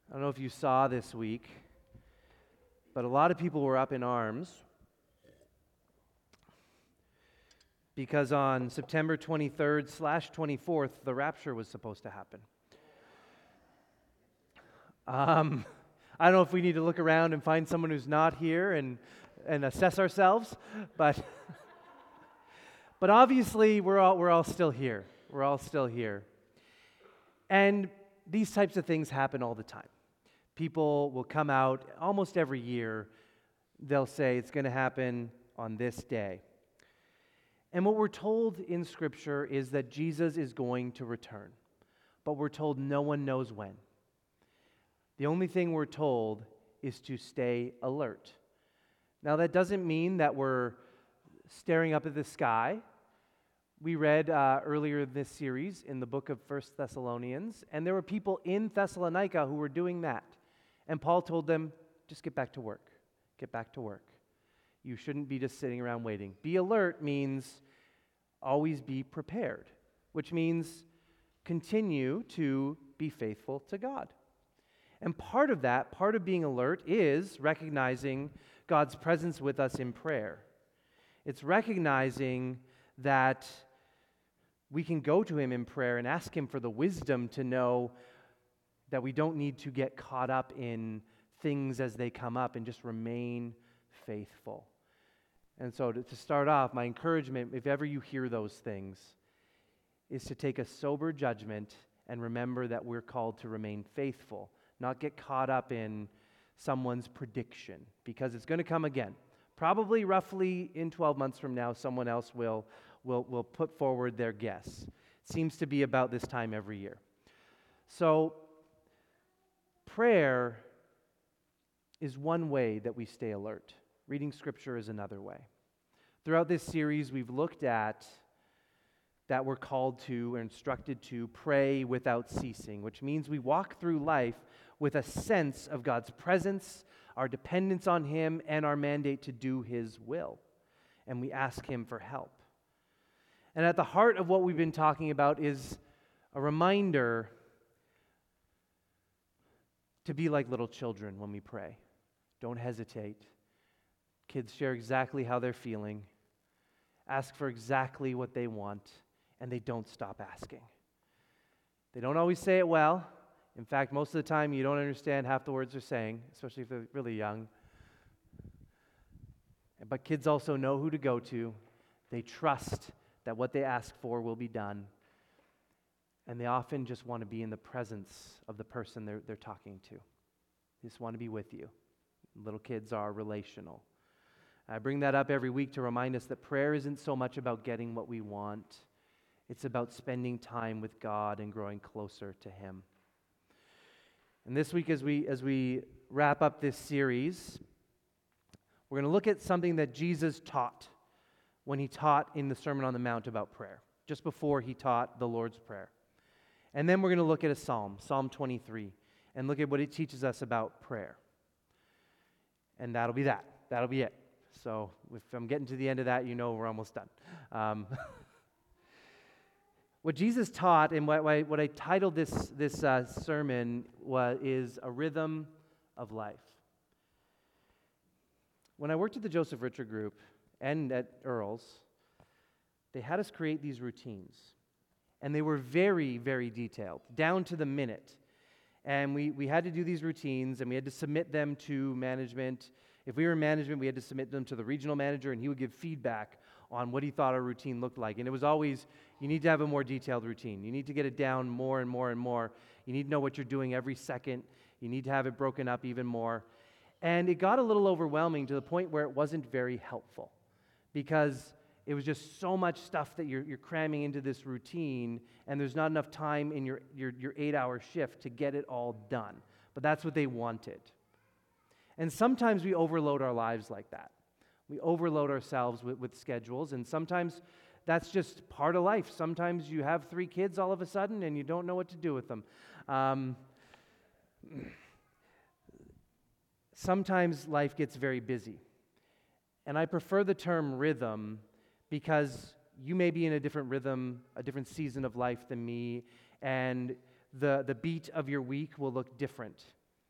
I don't know if you saw this week, but a lot of people were up in arms because on September 23rd/24th, the rapture was supposed to happen. I don't know if we need to look around and find someone who's not here and assess ourselves, but but obviously we're all still here. We're all still here. And these types of things happen all the time. People will come out almost every year. They'll say it's going to happen on this day. And what we're told in Scripture is that Jesus is going to return. But we're told no one knows when. The only thing we're told is to stay alert. Now, that doesn't mean that we're staring up at the sky. We read earlier in this series in the book of 1 Thessalonians, and there were people in Thessalonica who were doing that. And Paul told them, just get back to work. Get back to work. You shouldn't be just sitting around waiting. Be alert means always be prepared, which means continue to be faithful to God. And part of that, part of being alert, is recognizing God's presence with us in prayer. It's recognizing that we can go to Him in prayer and ask Him for the wisdom to know that we don't need to get caught up in things as they come up and just remain faithful. And so to start off, my encouragement, if ever you hear those things, is to take a sober judgment and remember that we're called to remain faithful, not get caught up in someone's prediction, because it's going to come again. Probably roughly in 12 months from now, someone else will put forward their guess. It seems to be about this time every year. So prayer is one way that we stay alert. Reading Scripture is another way. Throughout this series, we've looked at that we're called to or instructed to pray without ceasing, which means we walk through life with a sense of God's presence, our dependence on Him, and our mandate to do His will. And we ask Him for help. And at the heart of what we've been talking about is a reminder to be like little children when we pray. Don't hesitate. Kids share exactly how they're feeling, ask for exactly what they want, and they don't stop asking. They don't always say it well. In fact, most of the time you don't understand half the words they're saying, especially if they're really young. But kids also know who to go to. They trust that what they ask for will be done. And they often just want to be in the presence of the person they're talking to. They just want to be with you. Little kids are relational. I bring that up every week to remind us that prayer isn't so much about getting what we want. It's about spending time with God and growing closer to Him. And this week, as we wrap up this series, we're going to look at something that Jesus taught when He taught in the Sermon on the Mount about prayer, just before He taught the Lord's Prayer. And then we're going to look at a psalm, Psalm 23, and look at what it teaches us about prayer. And that'll be that. That'll be it. So if I'm getting to the end of that, you know we're almost done. What Jesus taught, and what I titled this sermon is A Rhythm of Life. When I worked at the Joseph Richard Group and at Earl's, they had us create these routines. And they were very, very detailed, down to the minute. And we had to do these routines, and we had to submit them to management. If we were in management, we had to submit them to the regional manager, and he would give feedback on what he thought our routine looked like. And it was always, you need to have a more detailed routine. You need to get it down more and more and more. You need to know what you're doing every second. You need to have it broken up even more. And it got a little overwhelming to the point where it wasn't very helpful, because it was just so much stuff that you're cramming into this routine, and there's not enough time in your 8-hour shift to get it all done. But that's what they wanted. And sometimes we overload our lives like that. We overload ourselves with schedules, and sometimes that's just part of life. Sometimes you have 3 kids all of a sudden, and you don't know what to do with them. Sometimes life gets very busy. And I prefer the term rhythm because you may be in a different rhythm, a different season of life than me, and the beat of your week will look different.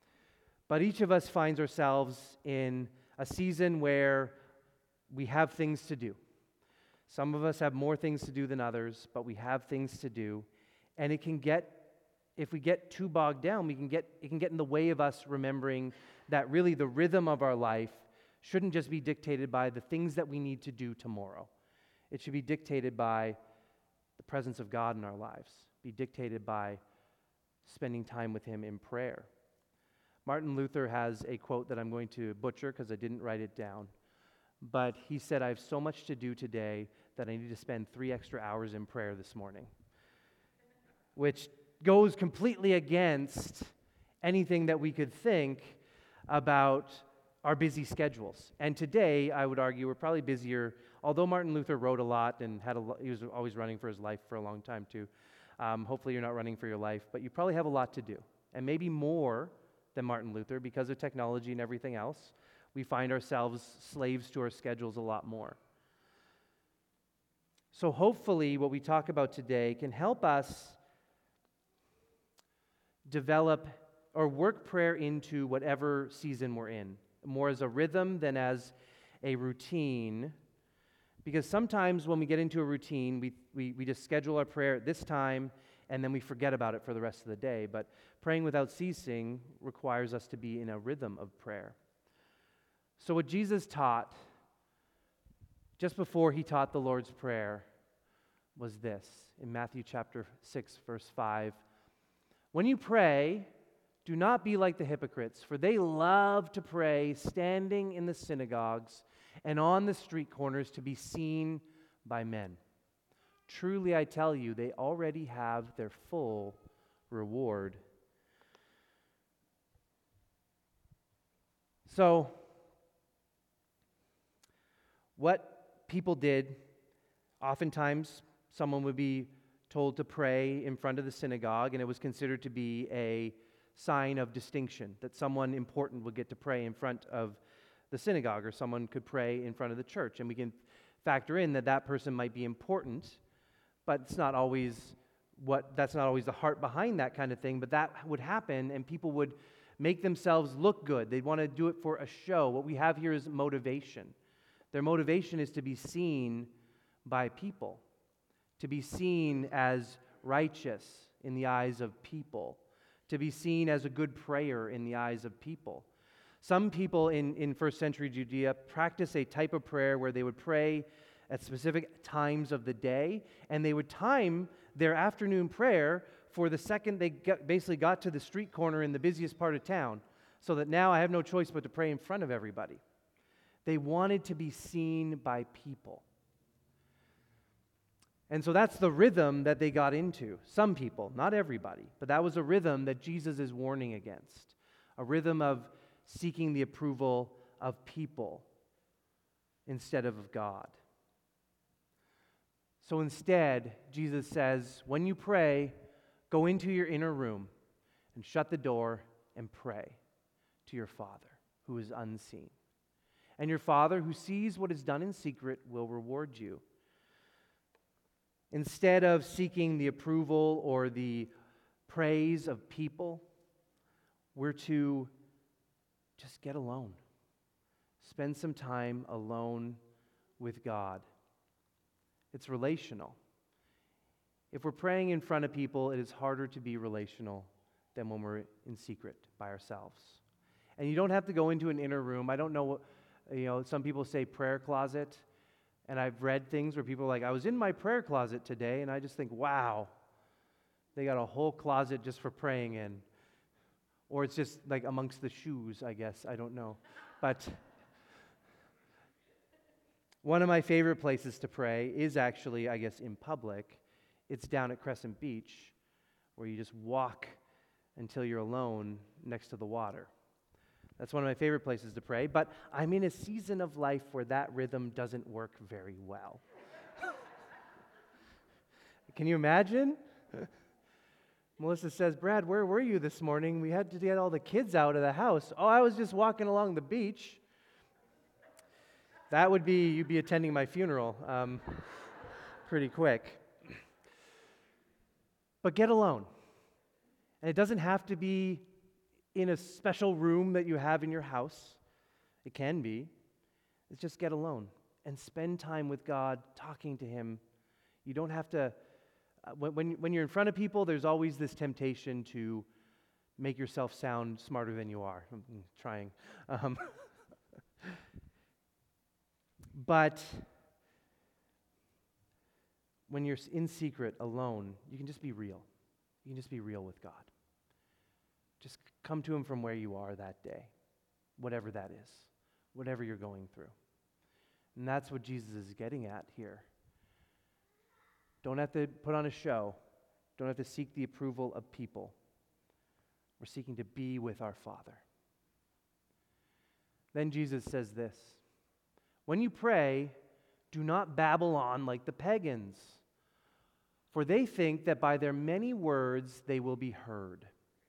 But each of us finds ourselves in a season where we have things to do. Some of us have more things to do than others, but we have things to do. And it can get, if we get too bogged down, it can get in the way of us remembering that really the rhythm of our life shouldn't just be dictated by the things that we need to do tomorrow. It should be dictated by the presence of God in our lives, be dictated by spending time with Him in prayer. Martin Luther has a quote that I'm going to butcher because I didn't write it down. But he said, "I have so much to do today that I need to spend 3 extra hours in prayer this morning," which goes completely against anything that we could think about our busy schedules. And today, I would argue, we're probably busier. Although Martin Luther wrote a lot and he was always running for his life for a long time too. Hopefully you're not running for your life, but you probably have a lot to do. And maybe more than Martin Luther because of technology and everything else. We find ourselves slaves to our schedules a lot more. So hopefully what we talk about today can help us develop or work prayer into whatever season we're in, more as a rhythm than as a routine. Because sometimes when we get into a routine, we just schedule our prayer at this time and then we forget about it for the rest of the day. But praying without ceasing requires us to be in a rhythm of prayer. So what Jesus taught just before He taught the Lord's Prayer was this, in Matthew chapter 6, verse 5. "When you pray, do not be like the hypocrites, for they love to pray standing in the synagogues and on the street corners to be seen by men. Truly I tell you, they already have their full reward." So, what people did, oftentimes someone would be told to pray in front of the synagogue, and it was considered to be a sign of distinction, that someone important would get to pray in front of the synagogue, or someone could pray in front of the church. And we can factor in that that person might be important, but that's not always the heart behind that kind of thing. But that would happen, and people would make themselves look good. They'd want to do it for a show. What we have here is motivation. Their motivation is to be seen by people, to be seen as righteous in the eyes of people, to be seen as a good prayer in the eyes of people. Some people in first century Judea practice a type of prayer where they would pray at specific times of the day, and they would time their afternoon prayer for the second they basically got to the street corner in the busiest part of town, so that now I have no choice but to pray in front of everybody. They wanted to be seen by people. And so that's the rhythm that they got into. Some people, not everybody, but that was a rhythm that Jesus is warning against. A rhythm of seeking the approval of people instead of God. So instead, Jesus says, when you pray, go into your inner room and shut the door and pray to your Father who is unseen. And your Father who sees what is done in secret will reward you. Instead of seeking the approval or the praise of people, we're to just get alone. Spend some time alone with God. It's relational. If we're praying in front of people, it is harder to be relational than when we're in secret by ourselves. And you don't have to go into an inner room. I don't know what, some people say prayer closet. And I've read things where people are like, I was in my prayer closet today, and I just think, wow, they got a whole closet just for praying in. Or it's just like amongst the shoes, I guess. I don't know. But one of my favorite places to pray is actually, I guess, in public. It's down at Crescent Beach, where you just walk until you're alone next to the water. That's one of my favorite places to pray, but I'm in a season of life where that rhythm doesn't work very well. Can you imagine? Melissa says, Brad, where were you this morning? We had to get all the kids out of the house. Oh, I was just walking along the beach. That would be, you'd be attending my funeral pretty quick. But get alone. And it doesn't have to be in a special room that you have in your house. It can be. It's just get alone and spend time with God, talking to Him. You don't have to, when you're in front of people, there's always this temptation to make yourself sound smarter than you are. I'm trying. But when you're in secret, alone, you can just be real. You can just be real with God. Just come to Him from where you are that day, whatever that is, whatever you're going through. And that's what Jesus is getting at here. Don't have to put on a show. Don't have to seek the approval of people. We're seeking to be with our Father. Then Jesus says this, when you pray, do not babble on like the pagans, for they think that by their many words they will be heard.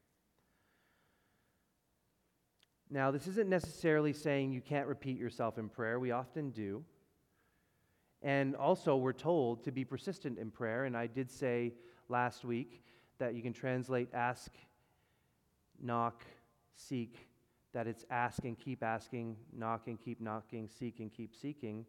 Now, this isn't necessarily saying you can't repeat yourself in prayer. We often do. And also, we're told to be persistent in prayer. And I did say last week that you can translate ask, knock, seek, that it's ask and keep asking, knock and keep knocking, seek and keep seeking.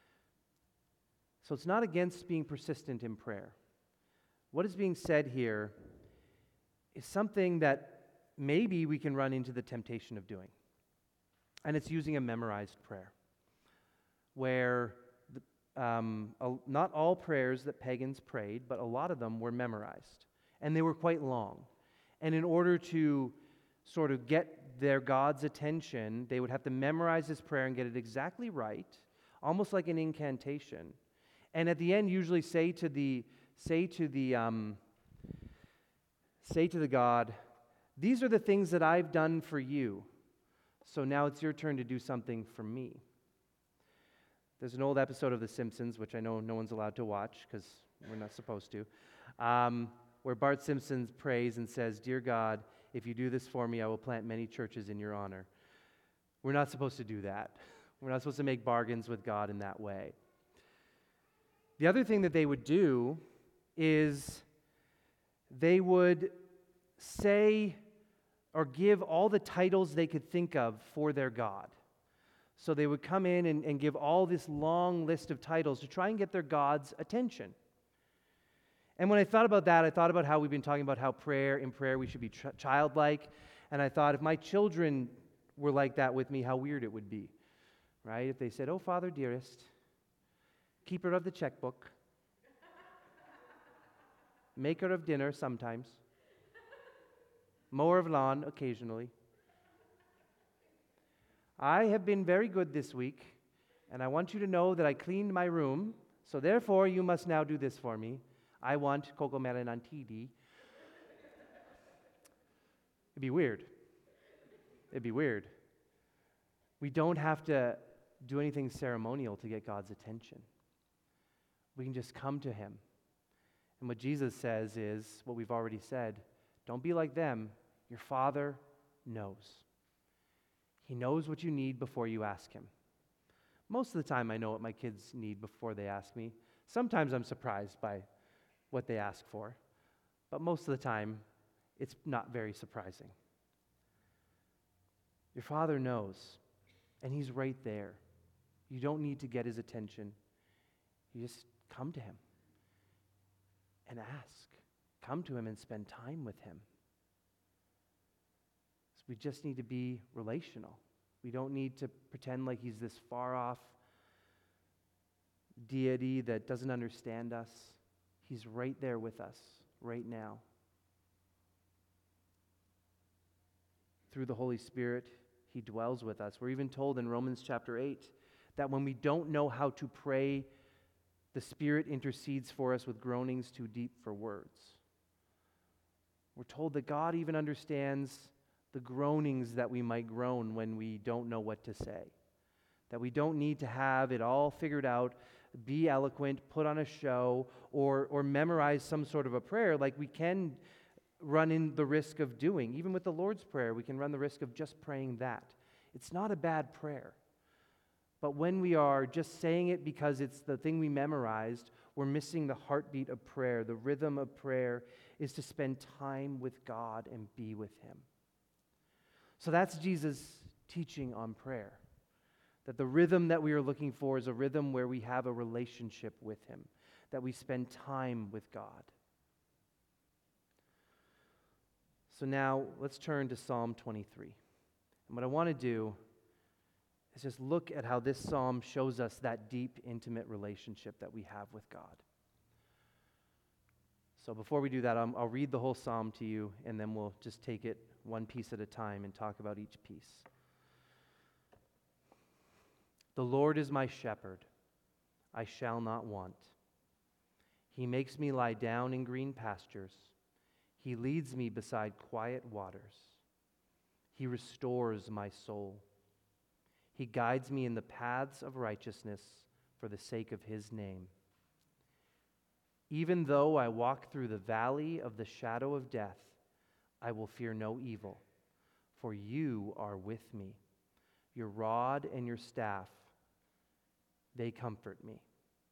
So it's not against being persistent in prayer. What is being said here is something that maybe we can run into the temptation of doing. And it's using a memorized prayer, where not all prayers that pagans prayed, but a lot of them were memorized. And they were quite long. And in order to sort of get their God's attention, they would have to memorize this prayer and get it exactly right, almost like an incantation. And at the end, usually say to the God, these are the things that I've done for you. So now it's your turn to do something for me. There's an old episode of The Simpsons, which I know no one's allowed to watch because we're not supposed to, where Bart Simpson prays and says, Dear God, if you do this for me, I will plant many churches in your honor. We're not supposed to do that. We're not supposed to make bargains with God in that way. The other thing that they would do is they would say or give all the titles they could think of for their God. So they would come in and give all this long list of titles to try and get their God's attention. And when I thought about that, I thought about how we've been talking about how in prayer we should be childlike. And I thought if my children were like that with me, how weird it would be, right? If they said, oh, Father dearest, keeper of the checkbook, maker of dinner sometimes, mower of lawn occasionally. I have been very good this week, and I want you to know that I cleaned my room, so therefore you must now do this for me. I want cocomelon on TD. It'd be weird. It'd be weird. We don't have to do anything ceremonial to get God's attention. We can just come to Him. And what Jesus says is what we've already said. Don't be like them. Your Father knows. He knows what you need before you ask Him. Most of the time I know what my kids need before they ask me. Sometimes I'm surprised by what they ask for, but most of the time it's not very surprising. Your Father knows, and He's right there. You don't need to get His attention. You just come to Him and ask. Come to Him and spend time with Him. So we just need to be relational. We don't need to pretend like He's this far-off deity that doesn't understand us. He's right there with us, right now. Through the Holy Spirit, He dwells with us. We're even told in Romans chapter 8 that when we don't know how to pray, the Spirit intercedes for us with groanings too deep for words. We're told that God even understands the groanings that we might groan when we don't know what to say. That we don't need to have it all figured out, be eloquent, put on a show, or memorize some sort of a prayer like we can run in the risk of doing. Even with the Lord's Prayer, we can run the risk of just praying that. It's not a bad prayer. But when we are just saying it because it's the thing we memorized, we're missing the heartbeat of prayer. The rhythm of prayer is to spend time with God and be with Him. So that's Jesus' teaching on prayer. That the rhythm that we are looking for is a rhythm where we have a relationship with Him, that we spend time with God. So now let's turn to Psalm 23. And what I want to do is just look at how this psalm shows us that deep, intimate relationship that we have with God. So before we do that, I'll read the whole psalm to you, and then we'll just take it one piece at a time and talk about each piece. The Lord is my shepherd, I shall not want. He makes me lie down in green pastures. He leads me beside quiet waters. He restores my soul. He guides me in the paths of righteousness for the sake of His name. Even though I walk through the valley of the shadow of death, I will fear no evil, for You are with me. Your rod and Your staff, they comfort me.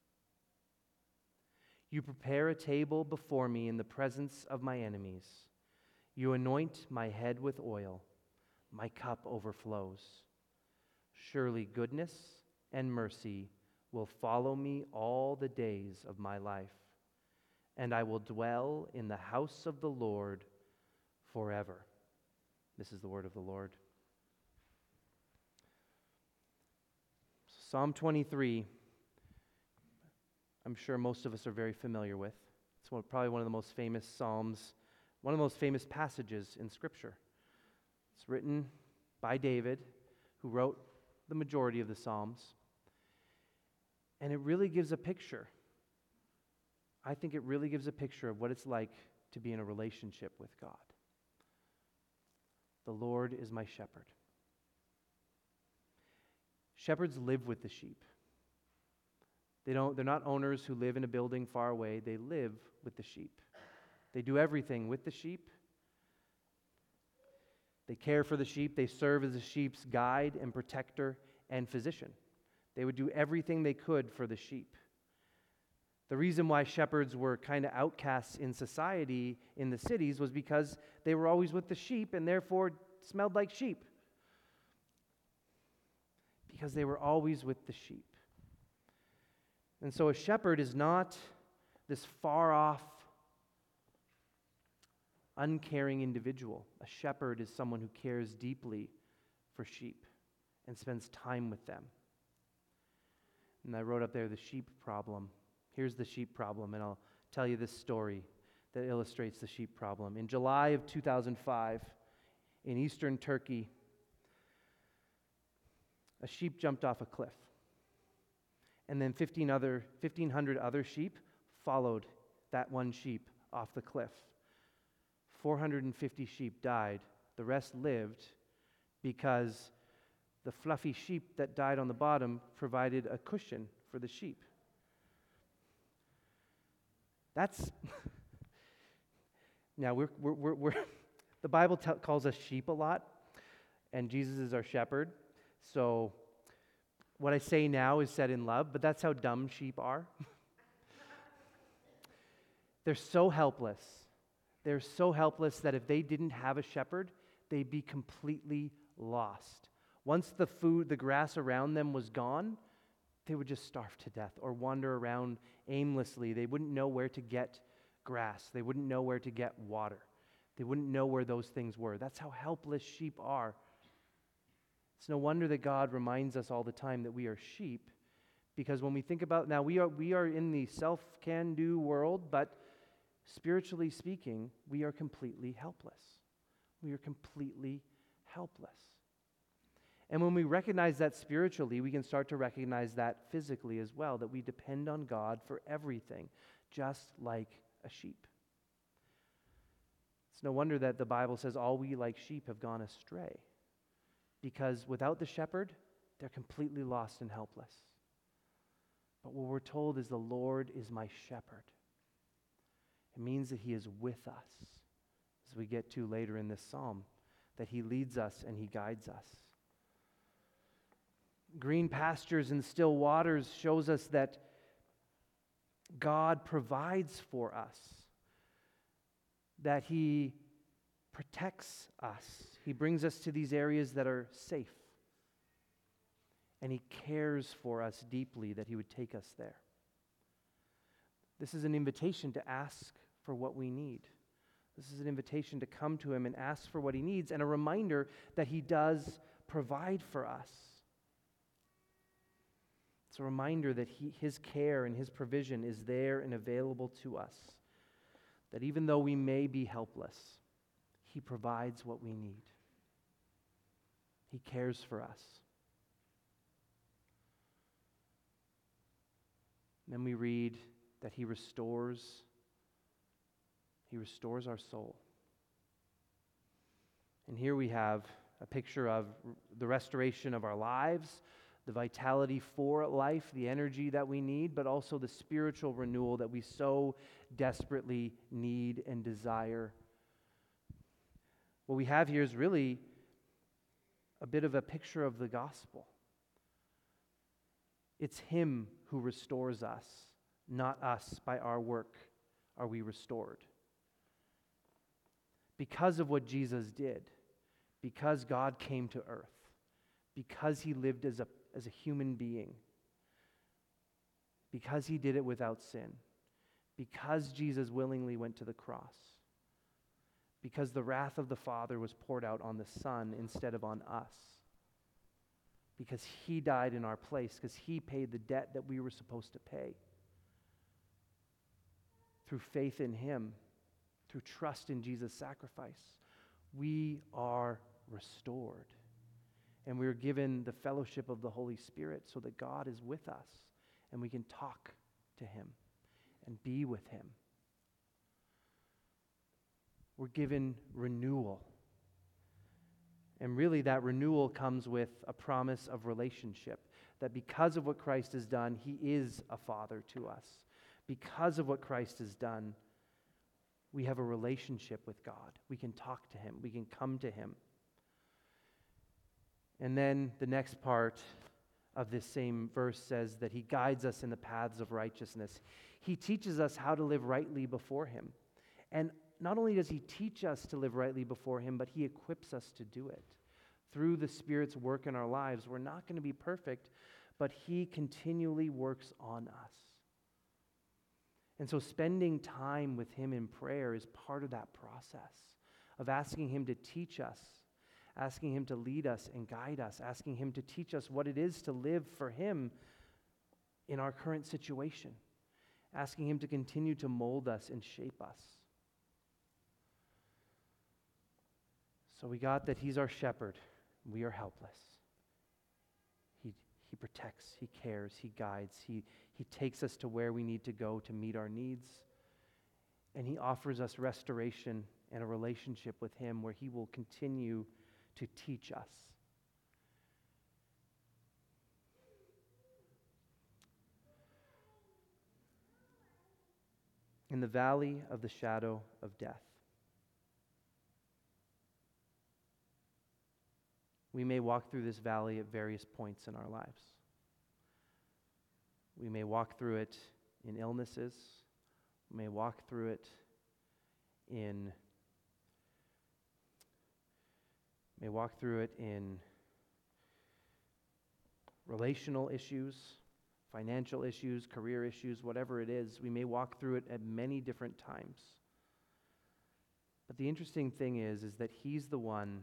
You prepare a table before me in the presence of my enemies. You anoint my head with oil. My cup overflows. Surely goodness and mercy will follow me all the days of my life, and I will dwell in the house of the Lord forever. This is the word of the Lord. Psalm 23, I'm sure most of us are very familiar with. It's probably one of the most famous psalms, one of the most famous passages in Scripture. It's written by David, who wrote the majority of the Psalms. And it really gives a picture. I think it really gives a picture of what it's like to be in a relationship with God. The Lord is my shepherd. Shepherds live with the sheep. They're not owners who live in a building far away. They live with the sheep. They do everything with the sheep. They care for the sheep. They serve as the sheep's guide and protector and physician. They would do everything they could for the sheep. The reason why shepherds were kind of outcasts in society in the cities was because they were always with the sheep and therefore smelled like sheep. Because they were always with the sheep. And so a shepherd is not this far-off, uncaring individual. A shepherd is someone who cares deeply for sheep and spends time with them. And I wrote up there the sheep problem. Here's the sheep problem, and I'll tell you this story that illustrates the sheep problem. In July of 2005, in eastern Turkey, a sheep jumped off a cliff. And then 1,500 other sheep followed that one sheep off the cliff. 450 sheep died. The rest lived because the fluffy sheep that died on the bottom provided a cushion for the sheep. That's now we're the Bible calls us sheep a lot, and Jesus is our shepherd. So what I say now is said in love, but that's how dumb sheep are. They're so helpless. They're so helpless that if they didn't have a shepherd, they'd be completely lost. Once the grass around them was gone, they would just starve to death or wander around aimlessly. They wouldn't know where to get grass. They wouldn't know where to get water. They wouldn't know where those things were. That's how helpless sheep are. It's no wonder that God reminds us all the time that we are sheep, because when we think about, now we are in the self-can-do world, but spiritually speaking, we are completely helpless. We are completely helpless. And when we recognize that spiritually, we can start to recognize that physically as well, that we depend on God for everything, just like a sheep. It's no wonder that the Bible says all we like sheep have gone astray. Because without the shepherd, they're completely lost and helpless. But what we're told is the Lord is my shepherd. It means that He is with us, as we get to later in this psalm, that He leads us and He guides us. Green pastures and still waters shows us that God provides for us, that He protects us. He brings us to these areas that are safe. And He cares for us deeply that He would take us there. This is an invitation to ask for what we need. This is an invitation to come to Him and ask for what He needs, and a reminder that He does provide for us. It's a reminder that His care and His provision is there and available to us. That even though we may be helpless, He provides what we need. He cares for us. Then we read that He restores our soul. And here we have a picture of the restoration of our lives, the vitality for life, the energy that we need, but also the spiritual renewal that we so desperately need and desire. What we have here is really a bit of a picture of the gospel. It's Him who restores us, not us by our work are we restored. Because of what Jesus did, because God came to earth, because He lived as a human being, because He did it without sin, because Jesus willingly went to the cross, because the wrath of the Father was poured out on the Son instead of on us, because He died in our place, because He paid the debt that we were supposed to pay. Through faith in Him, through trust in Jesus' sacrifice, we are restored. And we are given the fellowship of the Holy Spirit so that God is with us and we can talk to Him and be with Him. We're given renewal. And really that renewal comes with a promise of relationship, that because of what Christ has done, He is a Father to us. Because of what Christ has done, we have a relationship with God. We can talk to Him. We can come to Him. And then the next part of this same verse says that He guides us in the paths of righteousness. He teaches us how to live rightly before Him. And not only does He teach us to live rightly before Him, but He equips us to do it. Through the Spirit's work in our lives, we're not going to be perfect, but He continually works on us. And so spending time with Him in prayer is part of that process of asking Him to teach us, asking Him to lead us and guide us, asking Him to teach us what it is to live for Him in our current situation, asking Him to continue to mold us and shape us. So we got that He's our shepherd. We are helpless. He protects, He cares, He guides, He takes us to where we need to go to meet our needs. And He offers us restoration and a relationship with Him where He will continue to teach us. In the valley of the shadow of death, we may walk through this valley at various points in our lives. We may walk through it in illnesses. We may walk through it in relational issues, financial issues, career issues, whatever it is. We may walk through it at many different times. But the interesting thing is that He's the one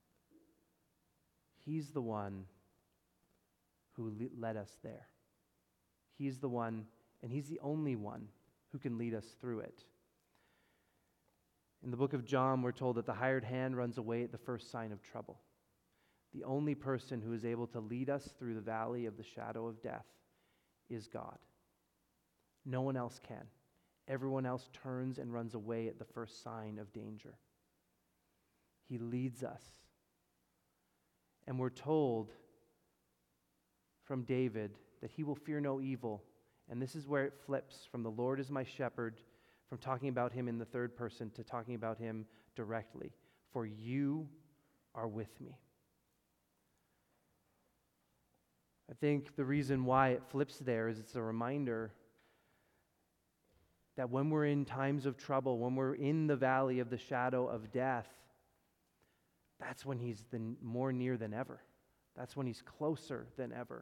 who led us there. He's the one, and He's the only one who can lead us through it. In the book of John, we're told that the hired hand runs away at the first sign of trouble. The only person who is able to lead us through the valley of the shadow of death is God. No one else can. Everyone else turns and runs away at the first sign of danger. He leads us. And we're told from David that he will fear no evil. And this is where it flips from the Lord is my shepherd, from talking about Him in the third person to talking about Him directly. For you are with me. I think the reason why it flips there is it's a reminder that when we're in times of trouble, when we're in the valley of the shadow of death, that's when he's more near than ever. That's when he's closer than ever.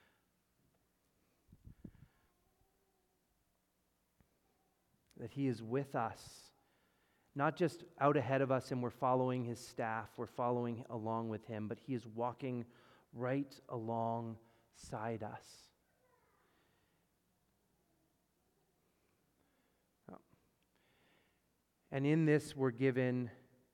That he is with us, not just out ahead of us and we're following his staff, we're following along with him, but he is walking right alongside us. And in this, we're given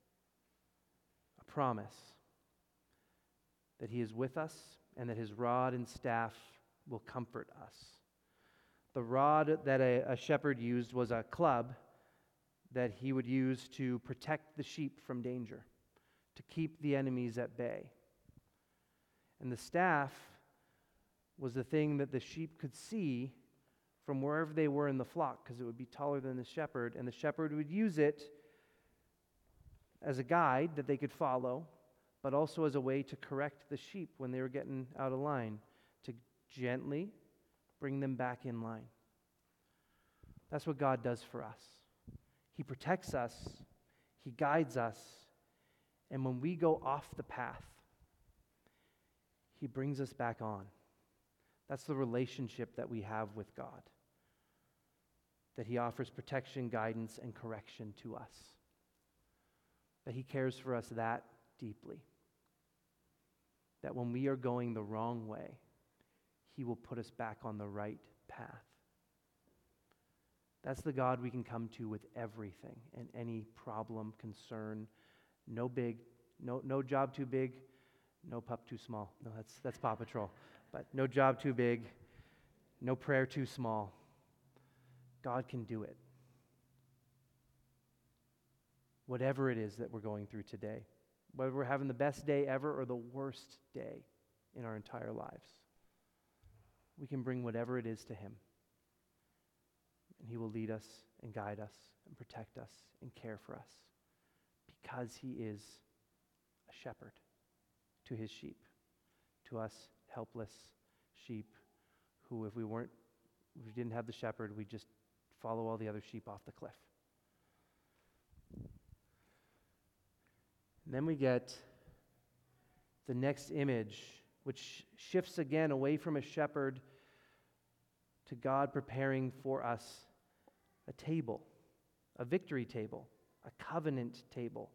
a promise that he is with us and that his rod and staff will comfort us. The rod that a shepherd used was a club that he would use to protect the sheep from danger, to keep the enemies at bay. And the staff was the thing that the sheep could see from wherever they were in the flock, because it would be taller than the shepherd, and the shepherd would use it as a guide that they could follow, but also as a way to correct the sheep when they were getting out of line, to gently bring them back in line. That's what God does for us. He protects us, he guides us, and when we go off the path, he brings us back on. That's the relationship that we have with God. That he offers protection, guidance, and correction to us. That he cares for us that deeply. That when we are going the wrong way, he will put us back on the right path. That's the God we can come to with everything and any problem, concern. No job too big, no pup too small. No, that's Paw Patrol. But no job too big, no prayer too small. God can do it. Whatever it is that we're going through today, whether we're having the best day ever or the worst day in our entire lives, we can bring whatever it is to him. And he will lead us and guide us and protect us and care for us because he is a shepherd to his sheep, to us helpless sheep who, if we didn't have the shepherd, we'd just follow all the other sheep off the cliff. And then we get the next image, which shifts again away from a shepherd to God preparing for us a table, a victory table, a covenant table.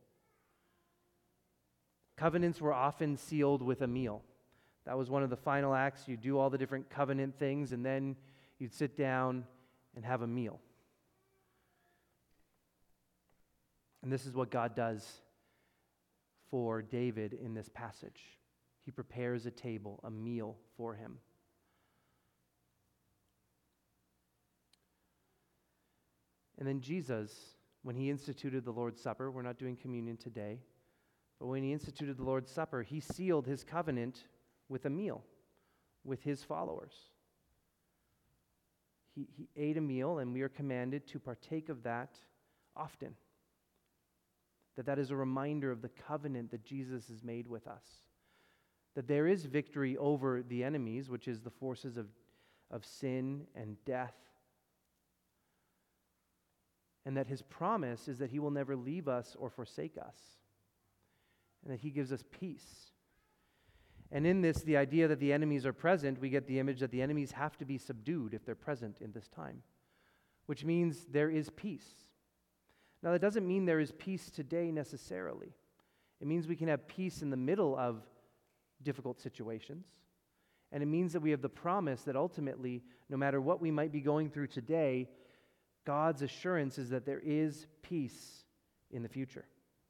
Covenants were often sealed with a meal. That was one of the final acts. You'd do all the different covenant things, and then you'd sit down and have a meal. And this is what God does for David in this passage. He prepares a table, a meal for him. And then Jesus, when he instituted the Lord's Supper, we're not doing communion today, but when he instituted the Lord's Supper, he sealed his covenant with a meal with his followers. He ate a meal, and we are commanded to partake of that often. That is a reminder of the covenant that Jesus has made with us. That there is victory over the enemies, which is the forces of sin and death. And that his promise is that he will never leave us or forsake us. And that he gives us peace. And in this, the idea that the enemies are present, we get the image that the enemies have to be subdued if they're present in this time, which means there is peace. Now, that doesn't mean there is peace today necessarily. It means we can have peace in the middle of difficult situations. And it means that we have the promise that ultimately, no matter what we might be going through today, God's assurance is that there is peace in the future.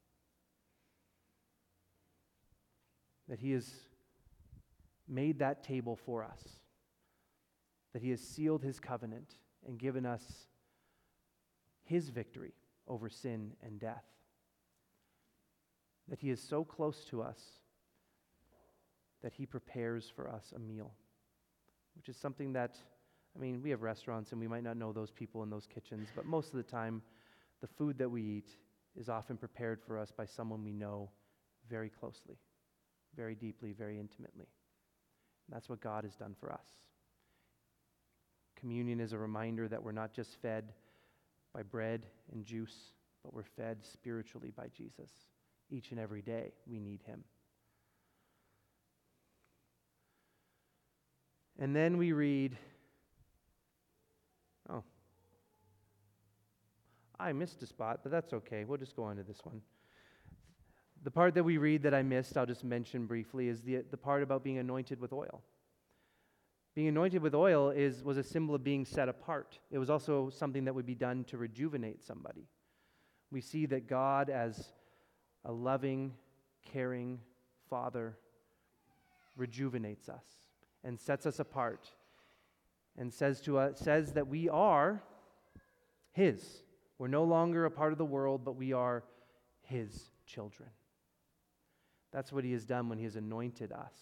That he has made that table for us. That he has sealed his covenant and given us his victory over sin and death. That he is so close to us that he prepares for us a meal, which is something that, we have restaurants and we might not know those people in those kitchens, but most of the time, the food that we eat is often prepared for us by someone we know very closely, very deeply, very intimately. And that's what God has done for us. Communion is a reminder that we're not just fed by bread and juice, but we're fed spiritually by Jesus. Each and every day we need him. And then we read, I missed a spot, but that's okay. We'll just go on to this one. The part that we read that I missed, I'll just mention briefly, is the part about being anointed with oil. Being anointed with oil was a symbol of being set apart. It was also something that would be done to rejuvenate somebody. We see that God, as a loving, caring Father, rejuvenates us and sets us apart and says that we are his. We're no longer a part of the world, but we are his children. That's what he has done when he has anointed us.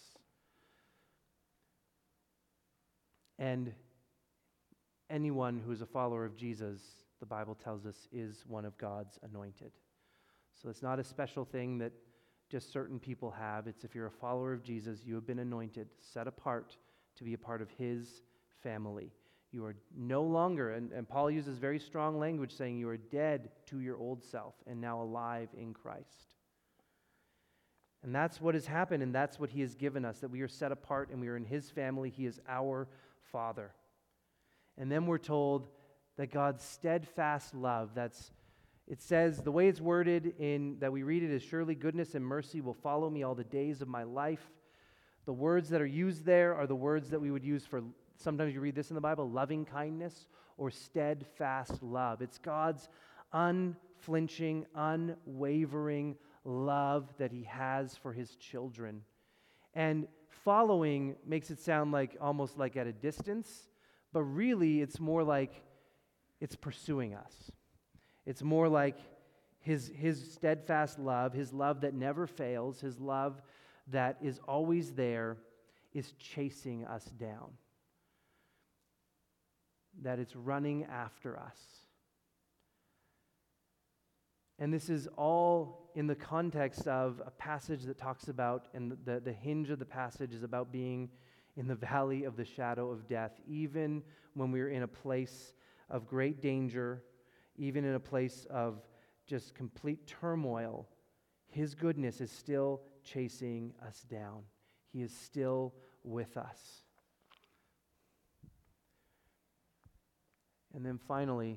And anyone who is a follower of Jesus, the Bible tells us, is one of God's anointed. So it's not a special thing that just certain people have. It's if you're a follower of Jesus, you have been anointed, set apart to be a part of his family. You are no longer, and Paul uses very strong language saying you are dead to your old self and now alive in Christ. And that's what has happened, and that's what he has given us, that we are set apart and we are in his family. He is our Father. And then we're told that God's steadfast love, it says, the way it's worded that we read it is, surely goodness and mercy will follow me all the days of my life. The words that are used there are the words that we would use for, sometimes you read this in the Bible, loving kindness or steadfast love. It's God's unflinching, unwavering love that he has for his children. And following makes it sound like almost like at a distance, but really it's more like it's pursuing us. It's more like his steadfast love, his love that never fails, his love that is always there, is chasing us down. That it's running after us. And this is all in the context of a passage that talks about, and the hinge of the passage is about being in the valley of the shadow of death, even when we're in a place of great danger, even in a place of just complete turmoil. His goodness is still chasing us down. He is still with us. And then finally,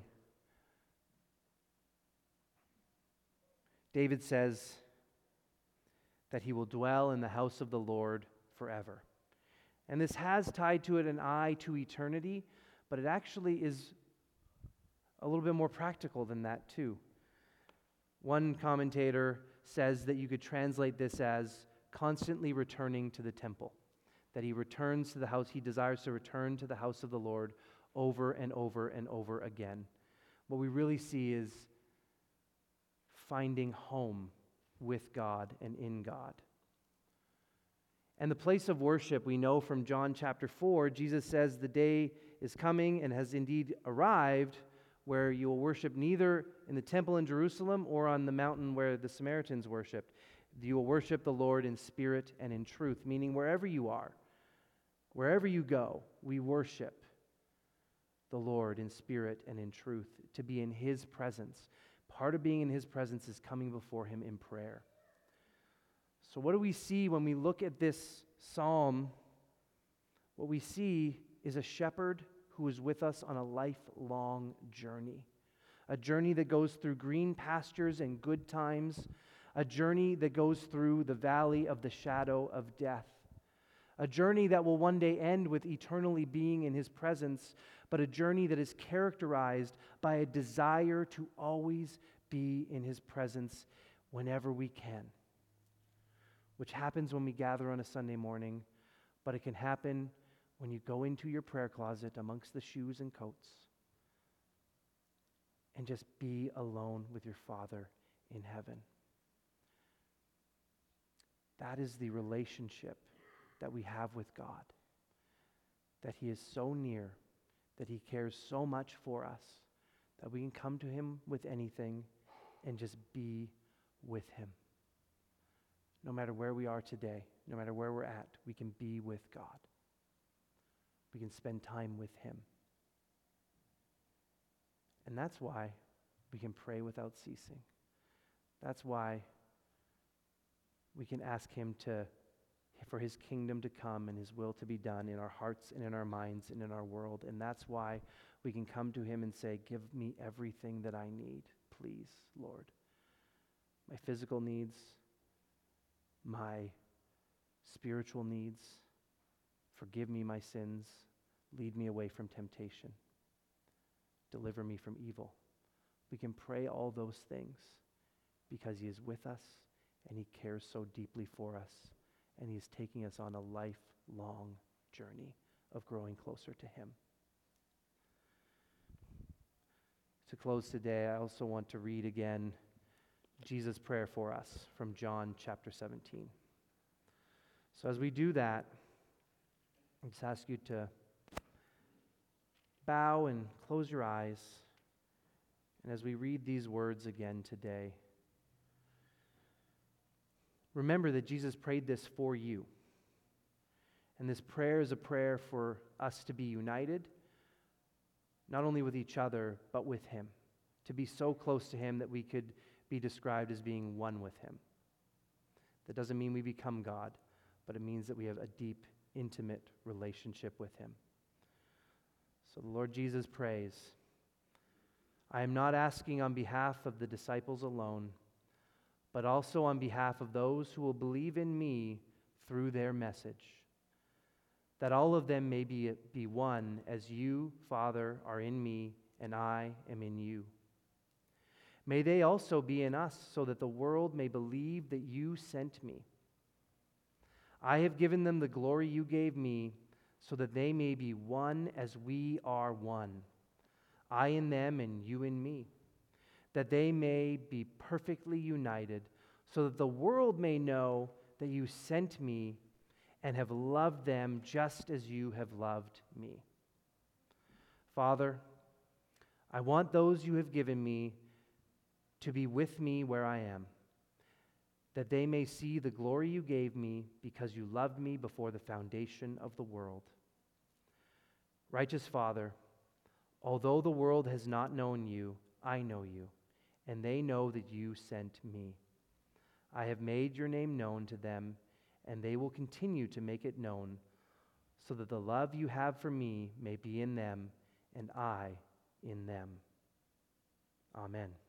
David says that he will dwell in the house of the Lord forever. And this has tied to it an eye to eternity, but it actually is a little bit more practical than that too. One commentator says that you could translate this as constantly returning to the temple, that he returns to the house, he desires to return to the house of the Lord over and over and over again. What we really see is finding home with God and in God. And the place of worship, we know from John chapter 4, Jesus says the day is coming and has indeed arrived where you will worship neither in the temple in Jerusalem or on the mountain where the Samaritans worshiped. You will worship the Lord in spirit and in truth, meaning wherever you are, wherever you go, we worship the Lord in spirit and in truth, to be in his presence. Part of being in his presence is coming before him in prayer. So what do we see when we look at this psalm? What we see is a shepherd who is with us on a lifelong journey. A journey that goes through green pastures and good times. A journey that goes through the valley of the shadow of death. A journey that will one day end with eternally being in his presence, but a journey that is characterized by a desire to always be in his presence whenever we can, which happens when we gather on a Sunday morning, but it can happen when you go into your prayer closet amongst the shoes and coats and just be alone with your Father in heaven. That is the relationship that we have with God, that he is so near, that he cares so much for us, that we can come to him with anything and just be with him. No matter where we are today, no matter where we're at, we can be with God. We can spend time with him. And that's why we can pray without ceasing. That's why we can ask him for his kingdom to come and his will to be done in our hearts and in our minds and in our world. And that's why we can come to him and say, give me everything that I need, please, Lord. My physical needs, my spiritual needs, forgive me my sins, lead me away from temptation, deliver me from evil. We can pray all those things because he is with us and he cares so deeply for us, and he is taking us on a lifelong journey of growing closer to him. To close today, I also want to read again Jesus' prayer for us from John chapter 17. So as we do that, I just ask you to bow and close your eyes. And as we read these words again today, remember that Jesus prayed this for you. And this prayer is a prayer for us to be united, not only with each other, but with him. To be so close to him that we could be described as being one with him. That doesn't mean we become God, but it means that we have a deep, intimate relationship with him. So the Lord Jesus prays, I am not asking on behalf of the disciples alone, but also on behalf of those who will believe in me through their message, that all of them may be one as you, Father, are in me and I am in you. May they also be in us, so that the world may believe that you sent me. I have given them the glory you gave me, so that they may be one as we are one, I in them and you in me, that they may be perfectly united, so that the world may know that you sent me and have loved them just as you have loved me. Father, I want those you have given me to be with me where I am, that they may see the glory you gave me because you loved me before the foundation of the world. Righteous Father, although the world has not known you, I know you, and they know that you sent me. I have made your name known to them, and they will continue to make it known, so that the love you have for me may be in them, and I in them. Amen.